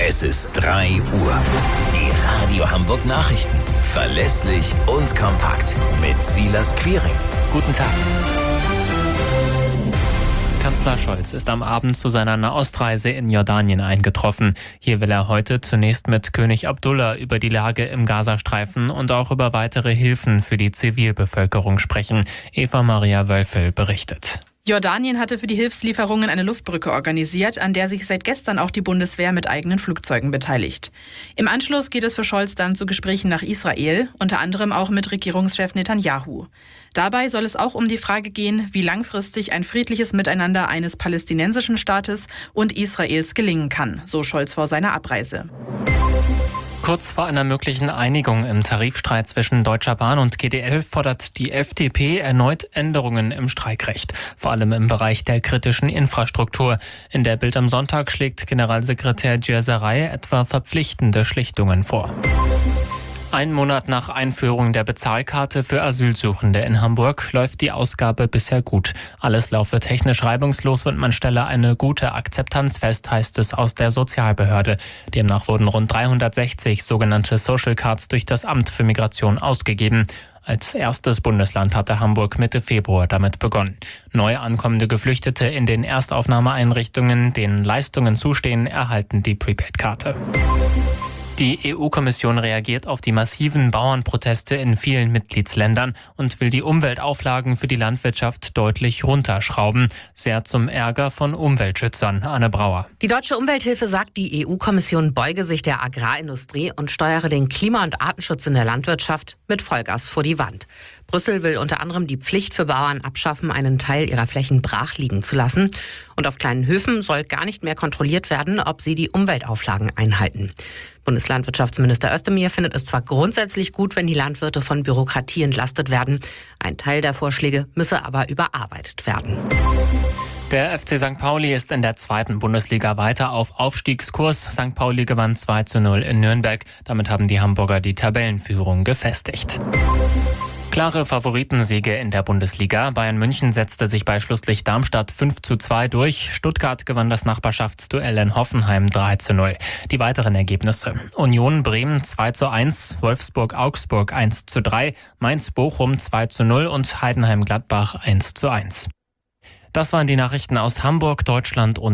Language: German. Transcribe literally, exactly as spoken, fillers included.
Es ist drei Uhr. Die Radio Hamburg Nachrichten. Verlässlich und kompakt. Mit Silas Quiring. Guten Tag. Kanzler Scholz ist am Abend zu seiner Nahostreise in Jordanien eingetroffen. Hier will er heute zunächst mit König Abdullah über die Lage im Gazastreifen und auch über weitere Hilfen für die Zivilbevölkerung sprechen. Eva Maria Wölfel berichtet. Jordanien hatte für die Hilfslieferungen eine Luftbrücke organisiert, an der sich seit gestern auch die Bundeswehr mit eigenen Flugzeugen beteiligt. Im Anschluss geht es für Scholz dann zu Gesprächen nach Israel, unter anderem auch mit Regierungschef Netanyahu. Dabei soll es auch um die Frage gehen, wie langfristig ein friedliches Miteinander eines palästinensischen Staates und Israels gelingen kann, so Scholz vor seiner Abreise. Kurz vor einer möglichen Einigung im Tarifstreit zwischen Deutscher Bahn und G D L fordert die F D P erneut Änderungen im Streikrecht, vor allem im Bereich der kritischen Infrastruktur. In der Bild am Sonntag schlägt Generalsekretär Djerzaray etwa verpflichtende Schlichtungen vor. Ein Monat nach Einführung der Bezahlkarte für Asylsuchende in Hamburg läuft die Ausgabe bisher gut. Alles laufe technisch reibungslos und man stelle eine gute Akzeptanz fest, heißt es aus der Sozialbehörde. Demnach wurden rund dreihundertsechzig sogenannte Social Cards durch das Amt für Migration ausgegeben. Als erstes Bundesland hatte Hamburg Mitte Februar damit begonnen. Neu ankommende Geflüchtete in den Erstaufnahmeeinrichtungen, denen Leistungen zustehen, erhalten die Prepaid-Karte. Die E U-Kommission reagiert auf die massiven Bauernproteste in vielen Mitgliedsländern und will die Umweltauflagen für die Landwirtschaft deutlich runterschrauben. Sehr zum Ärger von Umweltschützern. Anne Brauer. Die Deutsche Umwelthilfe sagt, die E U-Kommission beuge sich der Agrarindustrie und steuere den Klima- und Artenschutz in der Landwirtschaft mit Vollgas vor die Wand. Brüssel will unter anderem die Pflicht für Bauern abschaffen, einen Teil ihrer Flächen brach liegen zu lassen. Und auf kleinen Höfen soll gar nicht mehr kontrolliert werden, ob sie die Umweltauflagen einhalten. Bundeslandwirtschaftsminister Özdemir findet es zwar grundsätzlich gut, wenn die Landwirte von Bürokratie entlastet werden. Ein Teil der Vorschläge müsse aber überarbeitet werden. Der F C Sankt Pauli ist in der zweiten Bundesliga weiter auf Aufstiegskurs. Sankt Pauli gewann zwei zu null in Nürnberg. Damit haben die Hamburger die Tabellenführung gefestigt. Klare Favoritensiege in der Bundesliga. Bayern München setzte sich bei Schlusslicht Darmstadt fünf zu zwei durch. Stuttgart gewann das Nachbarschaftsduell in Hoffenheim drei zu null. Die weiteren Ergebnisse: Union Bremen zwei zu eins, Wolfsburg Augsburg eins zu drei, Mainz Bochum zwei zu null und Heidenheim Gladbach eins zu eins. Das waren die Nachrichten aus Hamburg, Deutschland und